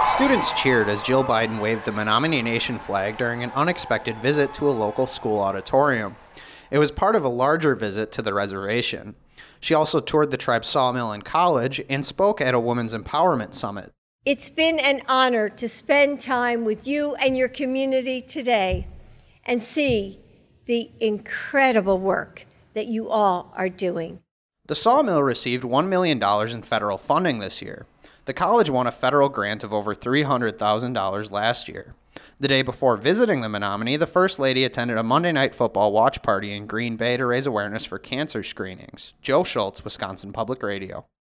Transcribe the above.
Students cheered as Jill Biden waved the Menominee Nation flag during an unexpected visit to a local school auditorium. It was part of a larger visit to the reservation. She also toured the tribe's sawmill and college and spoke at a Women's Empowerment Summit. It's been an honor to spend time with you and your community today and see the incredible work that you all are doing. The sawmill received $1 million in federal funding this year. The college won a federal grant of over $300,000 last year. The day before visiting the Menominee, the First Lady attended a Monday Night Football watch party in Green Bay to raise awareness for cancer screenings. Joe Schultz, Wisconsin Public Radio.